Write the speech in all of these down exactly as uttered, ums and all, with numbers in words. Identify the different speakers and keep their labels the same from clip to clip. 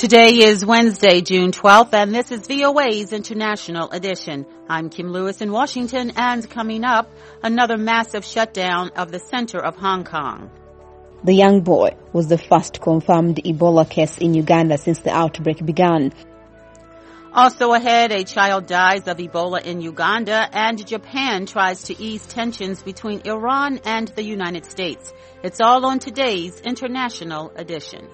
Speaker 1: Today is Wednesday, June twelfth, and this is V O A's International Edition. I'm Kim Lewis in Washington, and coming up, another massive shutdown of the center of Hong Kong.
Speaker 2: The young boy was the first confirmed Ebola case in Uganda since the outbreak began.
Speaker 1: Also ahead, a child dies of Ebola in Uganda, and Japan tries to ease tensions between Iran and the United States. It's all on today's International Edition.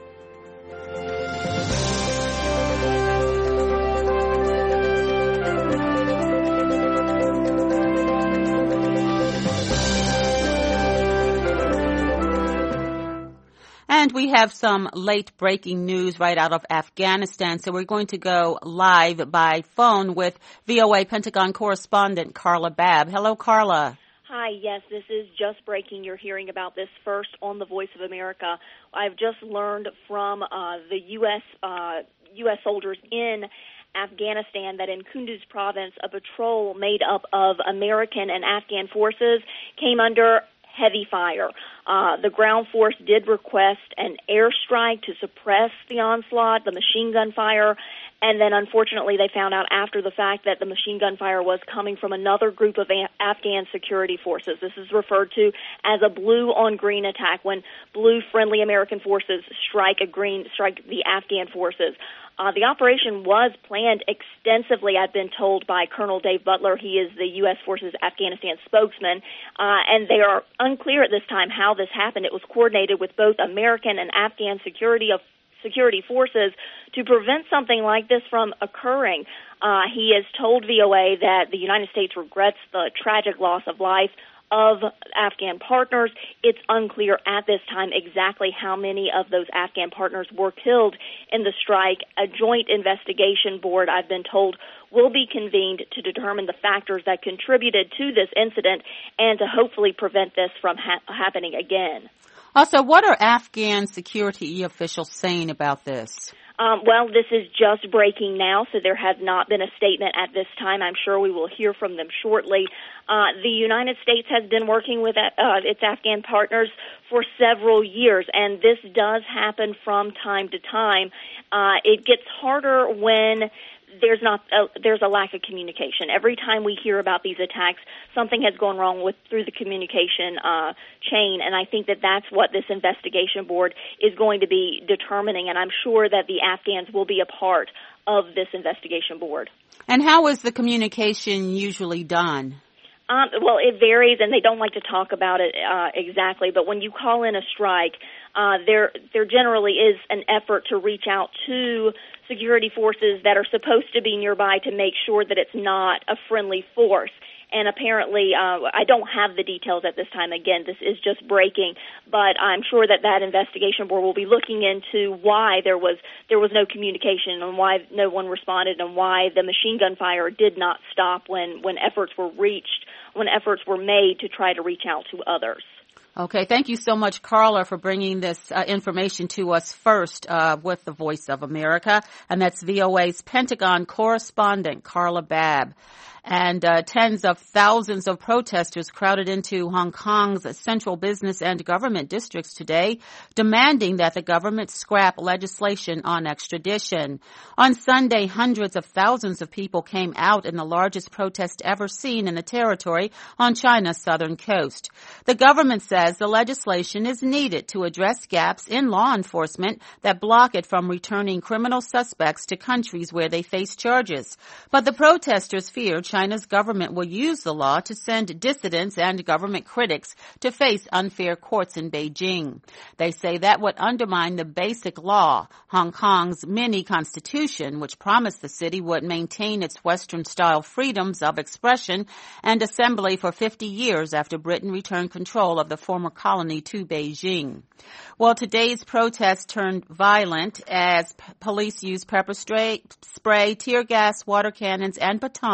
Speaker 1: And we have some late breaking news right out of Afghanistan, so we're going to go live by phone with V O A Pentagon correspondent Carla Babb. Hello, Carla.
Speaker 3: Hi, yes, this is just breaking. You're hearing about this first on the Voice of America. I've just learned from uh, the U S Uh, U S soldiers in Afghanistan that in Kunduz province, a patrol made up of American and Afghan forces came under heavy fire. Uh, the ground force did request an airstrike to suppress the onslaught, the machine gun fire, and then unfortunately they found out after the fact that the machine gun fire was coming from another group of a- Afghan security forces. This is referred to as a blue-on-green attack, when blue-friendly American forces strike a green, strike the Afghan forces. Uh, the operation was planned extensively, I've been told, by Colonel Dave Butler. He is the U S Forces Afghanistan spokesman, uh, and they are unclear at this time how this happened. It was coordinated with both American and Afghan security of security forces to prevent something like this from occurring. Uh, he has told V O A that the United States regrets the tragic loss of life of Afghan partners. It's unclear at this time exactly how many of those Afghan partners were killed in the strike. A joint investigation board, I've been told, will be convened to determine the factors that contributed to this incident and to hopefully prevent this from ha- happening again.
Speaker 1: Also, what are Afghan security officials saying about this?
Speaker 3: Um, well, this is just breaking now, so there has not been a statement at this time. I'm sure we will hear from them shortly. Uh, the United States has been working with uh, its Afghan partners for several years, and this does happen from time to time. Uh, it gets harder when there's not a, there's a lack of communication. Every time we hear about these attacks, something has gone wrong with through the communication uh, chain, and I think that that's what this investigation board is going to be determining, and I'm sure that the Afghans will be a part of this investigation board.
Speaker 1: And how is the communication usually done?
Speaker 3: Um, well, it varies, and they don't like to talk about it uh, exactly, but when you call in a strike, uh, there there generally is an effort to reach out to security forces that are supposed to be nearby to make sure that it's not a friendly force. And apparently, uh, I don't have the details at this time. Again, this is just breaking, but I'm sure that that investigation board will be looking into why there was there was no communication and why no one responded and why the machine gun fire did not stop when, when efforts were reached, when efforts were made to try to reach out to others.
Speaker 1: Okay, thank you so much, Carla, for bringing this uh, information to us first uh, with the Voice of America, and that's V O A's Pentagon correspondent, Carla Babb. And uh, tens of thousands of protesters crowded into Hong Kong's central business and government districts today, demanding that the government scrap legislation on extradition. On Sunday, hundreds of thousands of people came out in the largest protest ever seen in the territory on China's southern coast. The government says the legislation is needed to address gaps in law enforcement that block it from returning criminal suspects to countries where they face charges. But the protesters fear China's government will use the law to send dissidents and government critics to face unfair courts in Beijing. They say that would undermine the basic law, Hong Kong's mini-constitution, which promised the city would maintain its Western-style freedoms of expression and assembly for fifty years after Britain returned control of the former colony to Beijing. Well, today's protest turned violent as p- police used pepper spray, spray, tear gas, water cannons, and batons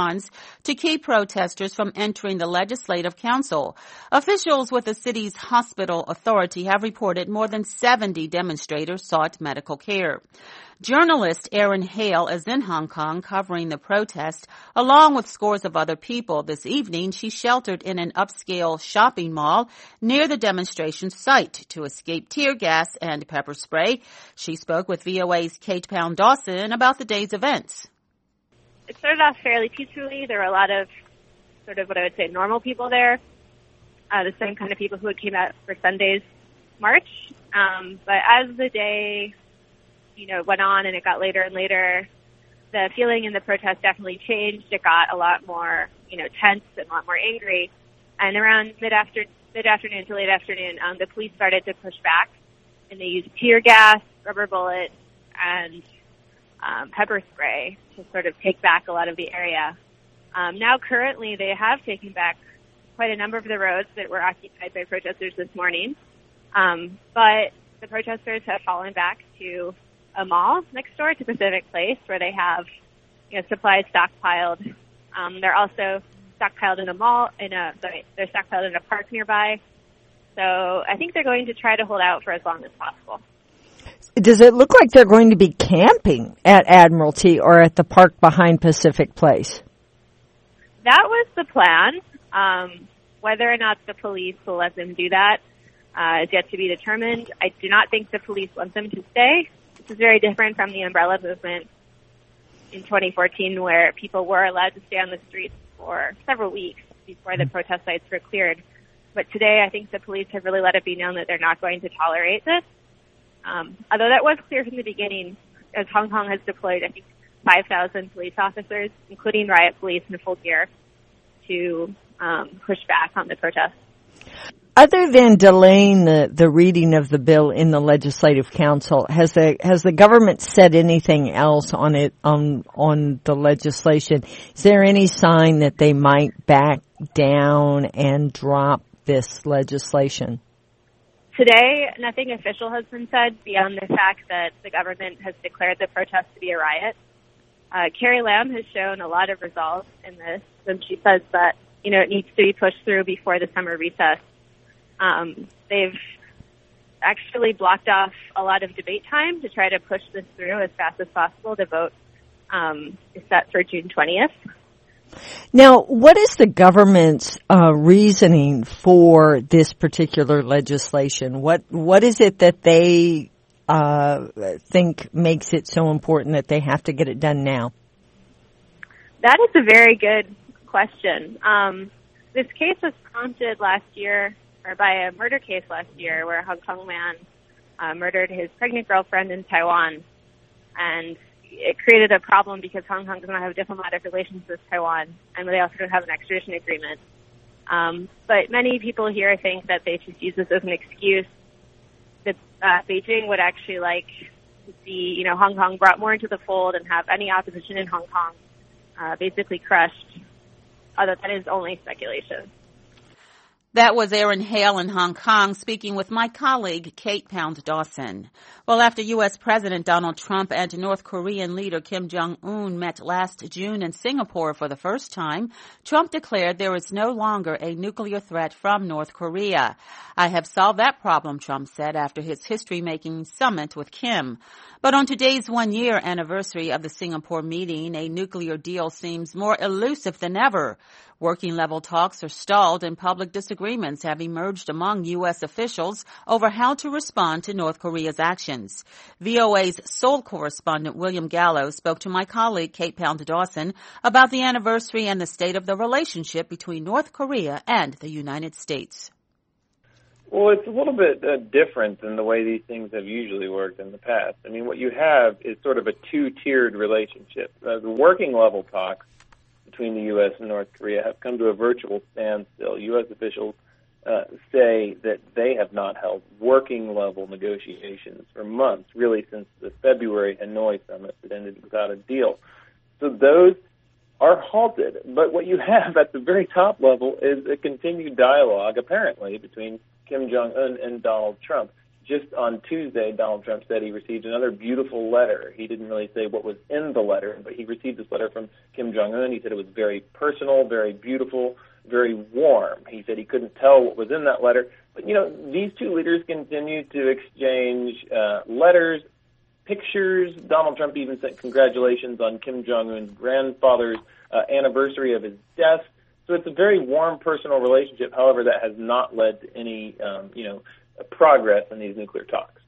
Speaker 1: to keep protesters from entering the Legislative Council. Officials with the city's hospital authority have reported more than seventy demonstrators sought medical care. Journalist Erin Hale is in Hong Kong covering the protest, along with scores of other people. This evening, she sheltered in an upscale shopping mall near the demonstration site to escape tear gas and pepper spray. She spoke with V O A's Kate Pound Dawson about the day's events.
Speaker 4: It started off fairly peacefully. There were a lot of sort of what I would say normal people there, uh, the same kind of people who had came out for Sunday's march. Um, but as the day you know, went on and it got later and later, the feeling in the protest definitely changed. It got a lot more, you know, tense and a lot more angry. And around mid-after, mid-afternoon to late afternoon, um, the police started to push back, and they used tear gas, rubber bullets, and um, pepper spray to sort of take back a lot of the area. Um, now currently they have taken back quite a number of the roads that were occupied by protesters this morning. Um, but the protesters have fallen back to a mall next door to Pacific Place where they have, you know, supplies stockpiled. Um, they're also stockpiled in a mall, in a, sorry, they're stockpiled in a park nearby. So I think they're going to try to hold out for as long as possible.
Speaker 5: Does it look like they're going to be camping at Admiralty or at the park behind Pacific Place?
Speaker 4: That was the plan. Um, whether or not the police will let them do that uh, is yet to be determined. I do not think the police want them to stay. This is very different from the umbrella movement in twenty fourteen, where people were allowed to stay on the streets for several weeks before the protest sites were cleared. But today, I think the police have really let it be known that they're not going to tolerate this. Um, although that was clear from the beginning, as Hong Kong has deployed, I think, five thousand police officers, including riot police in full gear, to um, push back on the protest.
Speaker 5: Other than delaying the, the reading of the bill in the Legislative Council, has the has the government said anything else on it on on the legislation? Is there any sign that they might back down and drop this legislation?
Speaker 4: Today, nothing official has been said beyond the fact that the government has declared the protest to be a riot. Uh, Carrie Lam has shown a lot of resolve in this, and she says that, you know, it needs to be pushed through before the summer recess. Um, they've actually blocked off a lot of debate time to try to push this through as fast as possible. The vote um, is set for June twentieth.
Speaker 5: Now, what is the government's uh, reasoning for this particular legislation? What what is it that they uh, think makes it so important that they have to get it done now?
Speaker 4: That is a very good question. Um, this case was prompted last year, or by a murder case last year, where a Hong Kong man uh, murdered his pregnant girlfriend in Taiwan. And it created a problem because Hong Kong does not have diplomatic relations with Taiwan, and they also don't have an extradition agreement. Um, but many people here think that they just use this as an excuse that uh, Beijing would actually like to see, you know, Hong Kong brought more into the fold and have any opposition in Hong Kong uh, basically crushed. Although that is only speculation.
Speaker 1: That was Erin Hale in Hong Kong speaking with my colleague, Kate Pound Dawson. Well, after U S. President Donald Trump and North Korean leader Kim Jong-un met last June in Singapore for the first time, Trump declared there is no longer a nuclear threat from North Korea. I have solved that problem, Trump said after his history-making summit with Kim. But on today's one-year anniversary of the Singapore meeting, a nuclear deal seems more elusive than ever. Working-level talks are stalled and public disagreements have emerged among U S officials over how to respond to North Korea's actions. V O A's Seoul correspondent William Gallo spoke to my colleague Kate Pound Dawson about the anniversary and the state of the relationship between North Korea and the United States.
Speaker 6: Well, it's a little bit uh, different than the way these things have usually worked in the past. I mean, what you have is sort of a two-tiered relationship. Uh, the working-level talks between the U S and North Korea have come to a virtual standstill. U S officials uh, say that they have not held working-level negotiations for months, really since the February Hanoi summit that ended without a deal. So those are halted. But what you have at the very top level is a continued dialogue, apparently, between Kim Jong-un and Donald Trump. just on Tuesday, Donald Trump said he received another beautiful letter. He didn't really say what was in the letter, but he received this letter from Kim Jong-un. He said it was very personal, very beautiful, very warm. He said he couldn't tell what was in that letter. But, you know, these two leaders continue to exchange uh, letters, pictures. Donald Trump even sent congratulations on Kim Jong-un's grandfather's uh, anniversary of his death. So it's a very warm, personal relationship. However, that has not led to any, um, you know, progress in these nuclear talks.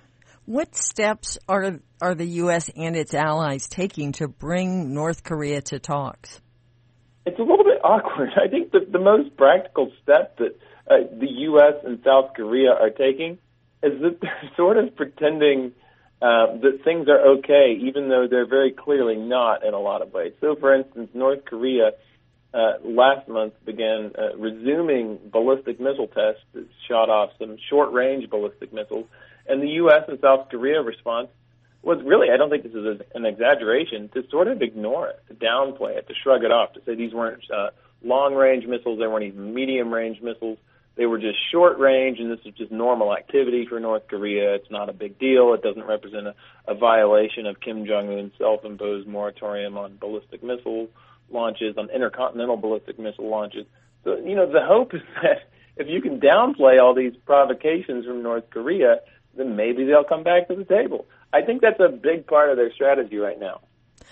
Speaker 5: What steps are are the U S and its allies taking to bring North Korea to talks?
Speaker 6: It's a little bit awkward. I think that the most practical step that uh, the U S and South Korea are taking is that they're sort of pretending uh, that things are okay, even though they're very clearly not in a lot of ways. So, for instance, North Korea Uh, last month began uh, resuming ballistic missile tests that shot off some short-range ballistic missiles. And the U S and South Korea response was really, I don't think this is an exaggeration, to sort of ignore it, to downplay it, to shrug it off, to say these weren't uh, long-range missiles, they weren't even medium-range missiles. They were just short-range, and this is just normal activity for North Korea. It's not a big deal. It doesn't represent a, a violation of Kim Jong-un's self-imposed moratorium on ballistic missiles launches, on intercontinental ballistic missile launches. So, you know, the hope is that if you can downplay all these provocations from North Korea, then maybe they'll come back to the table. I think that's a big part of their strategy right now.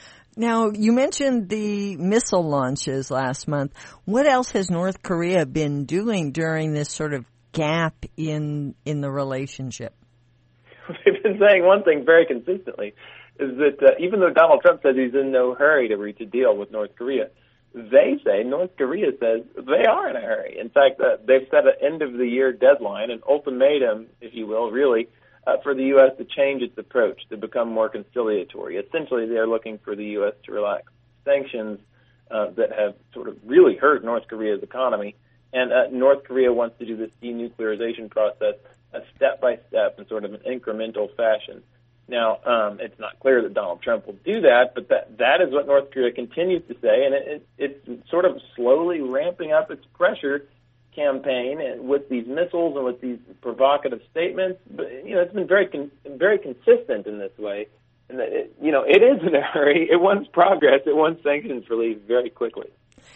Speaker 5: Now, you mentioned the missile launches last month. What else has North Korea been doing during this sort of gap in in the relationship?
Speaker 6: They've been saying one thing very consistently, is that uh, even though Donald Trump says he's in no hurry to reach a deal with North Korea, they say, North Korea says, they are in a hurry. In fact, uh, they've set an end-of-the-year deadline, an ultimatum, if you will, really, uh, for the U S to change its approach, to become more conciliatory. Essentially, they're looking for the U S to relax sanctions uh, that have sort of really hurt North Korea's economy. And uh, North Korea wants to do this denuclearization process uh, step-by-step in sort of an incremental fashion. Now, um, it's not clear that Donald Trump will do that, but that that is what North Korea continues to say, and it, it, it's sort of slowly ramping up its pressure campaign with these missiles and with these provocative statements. But, you know, it's been very con- very consistent in this way, and that it, you know, it is in a hurry. It wants progress. It wants sanctions relief very quickly.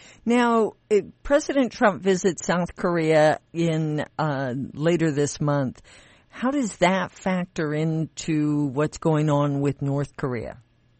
Speaker 5: Now, it, President Trump visits South Korea in uh, later this month. How does that factor into what's going on with North Korea?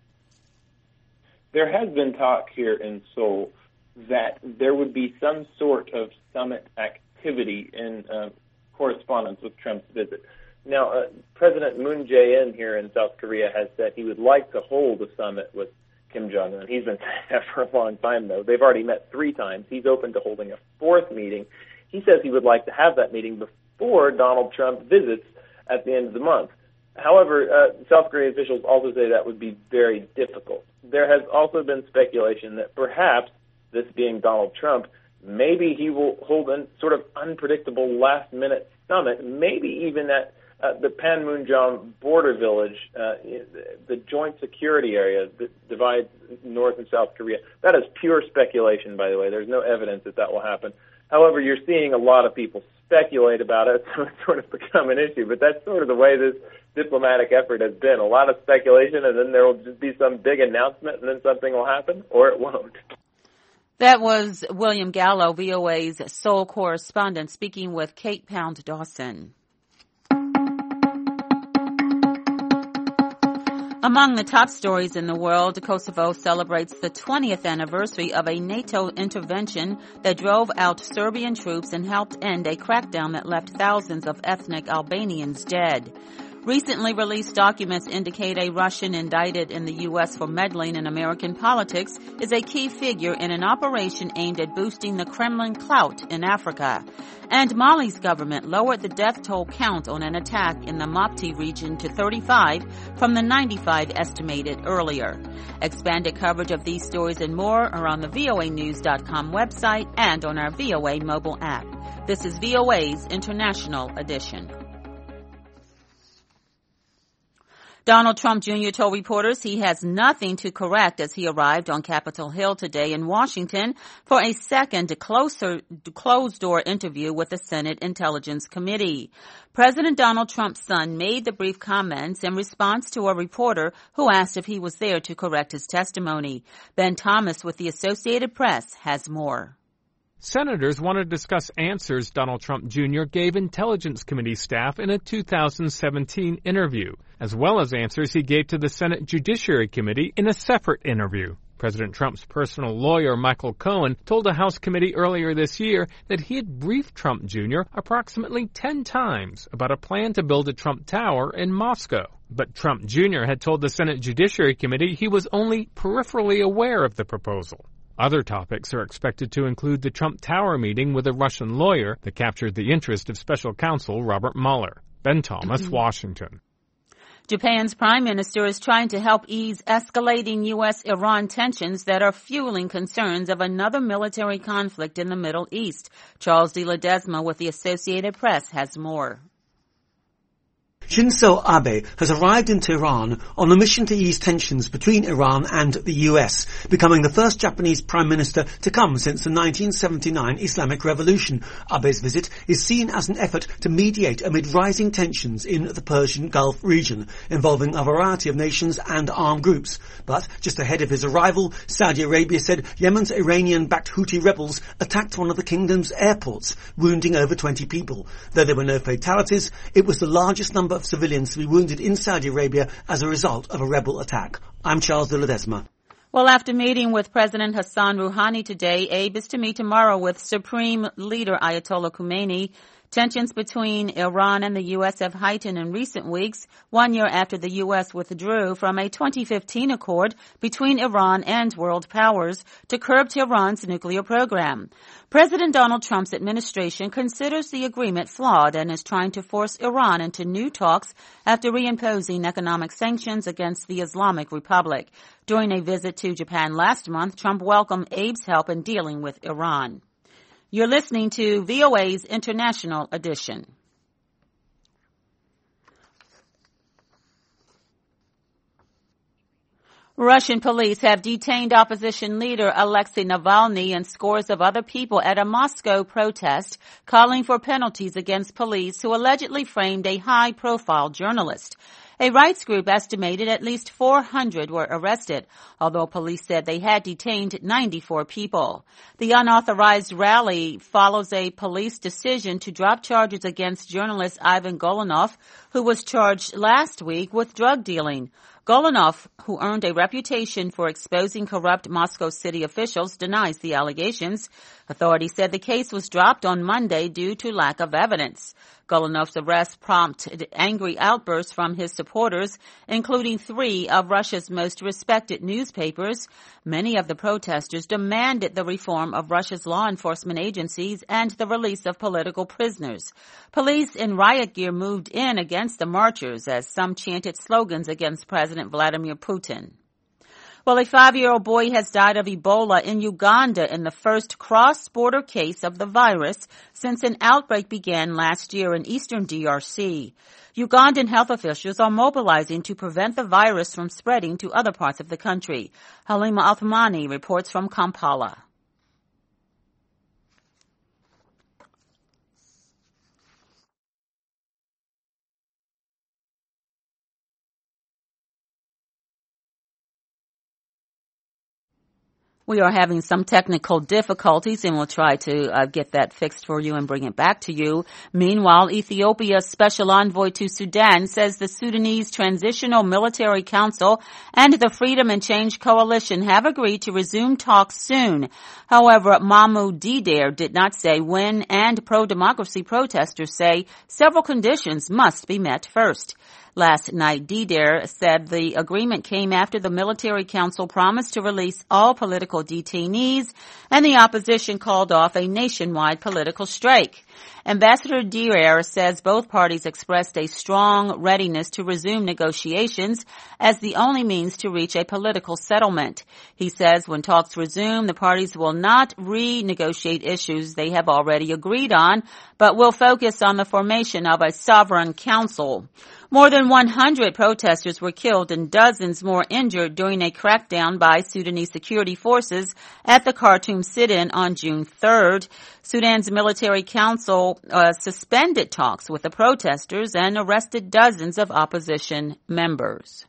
Speaker 6: There has been talk here in Seoul that there would be some sort of summit activity in uh, correspondence with Trump's visit. Now, uh, President Moon Jae-in here in South Korea has said he would like to hold a summit with Kim Jong-un. He's been saying that for a long time, though. They've already met three times. He's open to holding a fourth meeting. He says he would like to have that meeting before Before Donald Trump visits at the end of the month. However, uh, South Korean officials also say that would be very difficult. There has also been speculation that perhaps, this being Donald Trump, maybe he will hold a sort of unpredictable last-minute summit, maybe even at uh, the Panmunjom border village, uh, the joint security area that divides North and South Korea. That is pure speculation, by the way. There's no evidence that that will happen. However, you're seeing a lot of people speculate about it, so it's sort of become an issue. But that's sort of the way this diplomatic effort has been. A lot of speculation, and then there will just be some big announcement, and then something will happen, or it won't.
Speaker 1: That was William Gallo, V O A's Seoul correspondent, speaking with Kate Pound Dawson. Among the top stories in the world, Kosovo celebrates the twentieth anniversary of a NATO intervention that drove out Serbian troops and helped end a crackdown that left thousands of ethnic Albanians dead. Recently released documents indicate a Russian indicted in the U S for meddling in American politics is a key figure in an operation aimed at boosting the Kremlin clout in Africa. And Mali's government lowered the death toll count on an attack in the Mopti region to thirty-five from the ninety-five estimated earlier. Expanded coverage of these stories and more are on the V O A news dot com website and on our V O A mobile app. This is V O A's International Edition. Donald Trump Junior told reporters he has nothing to correct as he arrived on Capitol Hill today in Washington for a second closer, closed-door interview with the Senate Intelligence Committee. President Donald Trump's son made the brief comments in response to a reporter who asked if he was there to correct his testimony. Ben Thomas with the Associated Press has more.
Speaker 7: Senators want to discuss answers Donald Trump Junior gave Intelligence Committee staff in a two thousand seventeen interview, as well as answers he gave to the Senate Judiciary Committee in a separate interview. President Trump's personal lawyer, Michael Cohen, told a House committee earlier this year that he had briefed Trump Junior approximately ten times about a plan to build a Trump Tower in Moscow. But Trump Junior had told the Senate Judiciary Committee he was only peripherally aware of the proposal. Other topics are expected to include the Trump Tower meeting with a Russian lawyer that captured the interest of special counsel Robert Mueller. Ben Thomas, Washington.
Speaker 1: Japan's prime minister is trying to help ease escalating U S Iran tensions that are fueling concerns of another military conflict in the Middle East. Charles de Ledesma with the Associated Press has more.
Speaker 8: Shinzo Abe has arrived in Tehran on a mission to ease tensions between Iran and the U S, becoming the first Japanese prime minister to come since the nineteen seventy-nine Islamic Revolution. Abe's visit is seen as an effort to mediate amid rising tensions in the Persian Gulf region, involving a variety of nations and armed groups. But just ahead of his arrival, Saudi Arabia said Yemen's Iranian-backed Houthi rebels attacked one of the kingdom's airports, wounding over twenty people. Though there were no fatalities, it was the largest number of civilians to be wounded in Saudi Arabia as a result of a rebel attack. I'm Charles de Ledesma.
Speaker 1: Well, after meeting with President Hassan Rouhani today, Abe is to meet tomorrow with Supreme Leader Ayatollah Khomeini. Tensions between Iran and the U S have heightened in recent weeks, one year after the U S withdrew from a twenty fifteen accord between Iran and world powers to curb Tehran's nuclear program. President Donald Trump's administration considers the agreement flawed and is trying to force Iran into new talks after reimposing economic sanctions against the Islamic Republic. During a visit to Japan last month, Trump welcomed Abe's help in dealing with Iran. You're listening to V O A's International Edition. Russian police have detained opposition leader Alexei Navalny and scores of other people at a Moscow protest calling for penalties against police who allegedly framed a high-profile journalist. A rights group estimated at least four hundred were arrested, although police said they had detained ninety-four people. The unauthorized rally follows a police decision to drop charges against journalist Ivan Golunov, who was charged last week with drug dealing. Golunov, who earned a reputation for exposing corrupt Moscow city officials, denies the allegations. Authorities said the case was dropped on Monday due to lack of evidence. Golunov's arrest prompted angry outbursts from his supporters, including three of Russia's most respected newspapers. Many of the protesters demanded the reform of Russia's law enforcement agencies and the release of political prisoners. Police in riot gear moved in against the marchers as some chanted slogans against President Vladimir Putin. Well, a five-year-old boy has died of Ebola in Uganda in the first cross-border case of the virus since an outbreak began last year in eastern D R C. Ugandan health officials are mobilizing to prevent the virus from spreading to other parts of the country. Halima Athmani reports from Kampala. We are having some technical difficulties, and we'll try to uh, get that fixed for you and bring it back to you. Meanwhile, Ethiopia's special envoy to Sudan says the Sudanese Transitional Military Council and the Freedom and Change Coalition have agreed to resume talks soon. However, Mahmoud Dider did not say when, and pro-democracy protesters say several conditions must be met first. Last night, Dider said the agreement came after the military council promised to release all political detainees, and the opposition called off a nationwide political strike. Ambassador Dider says both parties expressed a strong readiness to resume negotiations as the only means to reach a political settlement. He says when talks resume, the parties will not renegotiate issues they have already agreed on, but will focus on the formation of a sovereign council. More than one hundred protesters were killed and dozens more injured during a crackdown by Sudanese security forces at the Khartoum sit-in on June third. Sudan's military council uh, suspended talks with the protesters and arrested dozens of opposition members.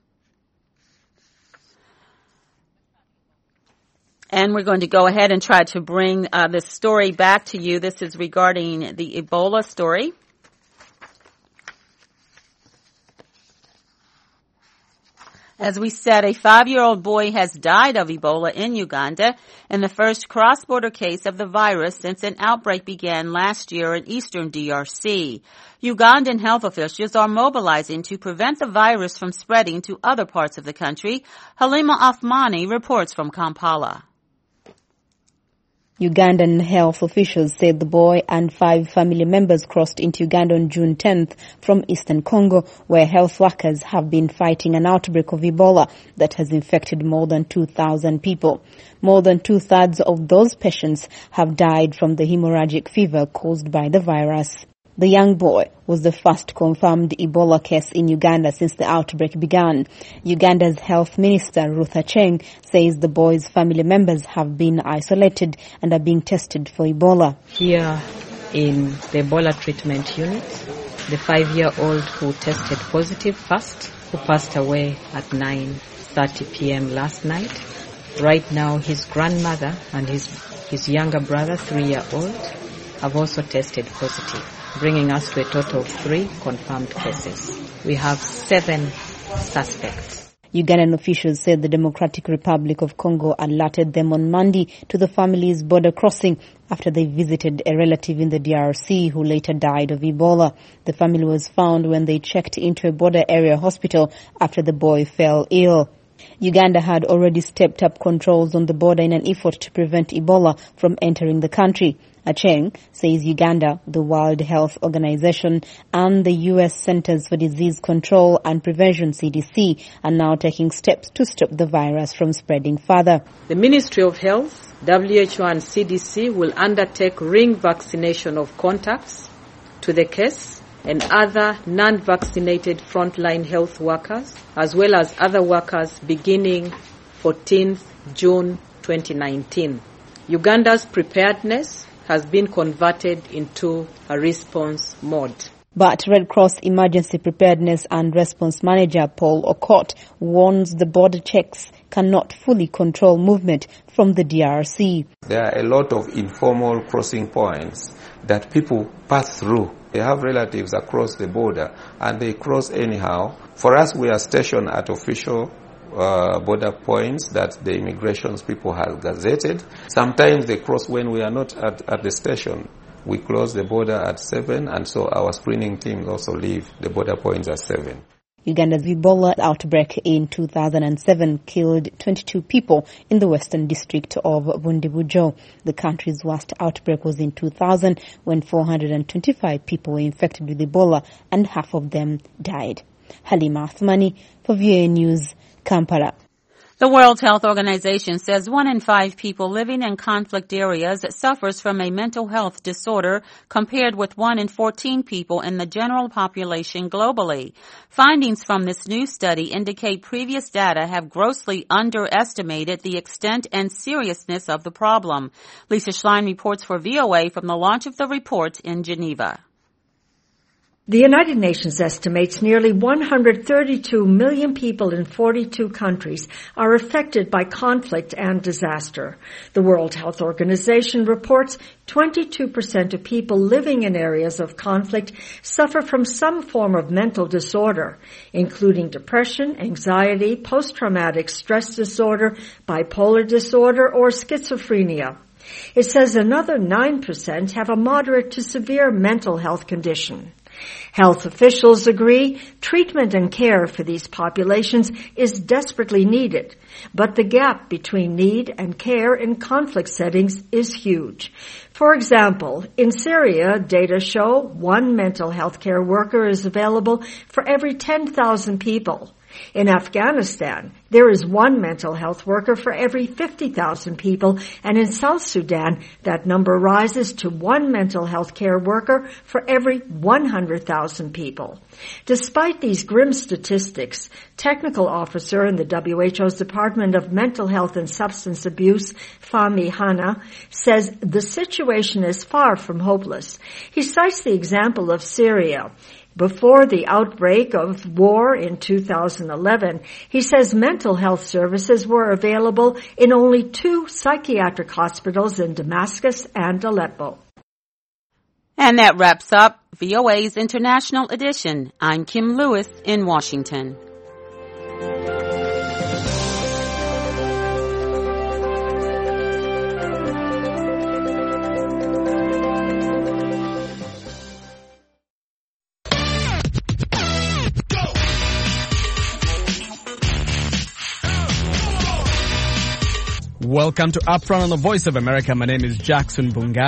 Speaker 1: And we're going to go ahead and try to bring uh, this story back to you. This is regarding the Ebola story. As we said, a five-year-old boy has died of Ebola in Uganda in the first cross-border case of the virus since an outbreak began last year in eastern D R C. Ugandan health officials are mobilizing to prevent the virus from spreading to other parts of the country. Halima Othmani reports from Kampala.
Speaker 2: Ugandan health officials said the boy and five family members crossed into Uganda on June tenth from eastern Congo, where health workers have been fighting an outbreak of Ebola that has infected more than two thousand people. More than two-thirds of those patients have died from the hemorrhagic fever caused by the virus. The young boy was the first confirmed Ebola case in Uganda since the outbreak began. Uganda's health minister, Ruth Aceng, says the boy's family members have been isolated and are being tested for Ebola.
Speaker 9: Here in the Ebola treatment unit, the five-year-old who tested positive first, who passed away at nine thirty p.m. last night. Right now, his grandmother and his, his younger brother, three-year-old, have also tested positive, bringing us to a total of three confirmed cases. We have seven suspects.
Speaker 2: Ugandan officials said the Democratic Republic of Congo alerted them on Monday to the family's border crossing after they visited a relative in the D R C who later died of Ebola. The family was found when they checked into a border area hospital after the boy fell ill. Uganda had already stepped up controls on the border in an effort to prevent Ebola from entering the country. Aceng says Uganda, the World Health Organization, and the U S Centers for Disease Control and Prevention, C D C, are now taking steps to stop the virus from spreading further.
Speaker 9: The Ministry of Health, W H O and C D C will undertake ring vaccination of contacts to the case and other non-vaccinated frontline health workers, as well as other workers beginning fourteenth June twenty nineteen. Uganda's preparedness has been converted into a response mode.
Speaker 2: But Red Cross Emergency Preparedness and Response Manager Paul Okot warns the border checks cannot fully control movement from the D R C.
Speaker 10: There are a lot of informal crossing points that people pass through. They have relatives across the border and they cross anyhow. For us, we are stationed at official Uh, border points that the immigrations people have gazetted. Sometimes they cross when we are not at, at the station. We close the border at seven, and so our screening teams also leave the border points at seven.
Speaker 2: Uganda's Ebola outbreak in two thousand seven killed twenty-two people in the western district of Bundibujo. The country's worst outbreak was in two thousand, when four hundred twenty-five people were infected with Ebola and half of them died. Halima Othmani for V O A News, Kampala.
Speaker 1: The World Health Organization says one in five people living in conflict areas suffers from a mental health disorder, compared with one in fourteen people in the general population globally. Findings from this new study indicate previous data have grossly underestimated the extent and seriousness of the problem. Lisa Schlein reports for V O A from the launch of the report in Geneva.
Speaker 11: The United Nations estimates nearly one hundred thirty-two million people in forty-two countries are affected by conflict and disaster. The World Health Organization reports twenty-two percent of people living in areas of conflict suffer from some form of mental disorder, including depression, anxiety, post-traumatic stress disorder, bipolar disorder, or schizophrenia. It says another nine percent have a moderate to severe mental health condition. Health officials agree treatment and care for these populations is desperately needed, but the gap between need and care in conflict settings is huge. For example, in Syria, data show one mental health care worker is available for every ten thousand people. In Afghanistan, there is one mental health worker for every fifty thousand people, and in South Sudan, that number rises to one mental health care worker for every one hundred thousand people. Despite these grim statistics, technical officer in the W H O's Department of Mental Health and Substance Abuse, Fahmi Hanna, says the situation is far from hopeless. He cites the example of Syria. Before the outbreak of war in two thousand eleven, he says mental health services were available in only two psychiatric hospitals in Damascus and Aleppo.
Speaker 1: And that wraps up V O A's International Edition. I'm Kim Lewis in Washington.
Speaker 12: Welcome to Upfront on the Voice of America. My name is Jackson Bunga.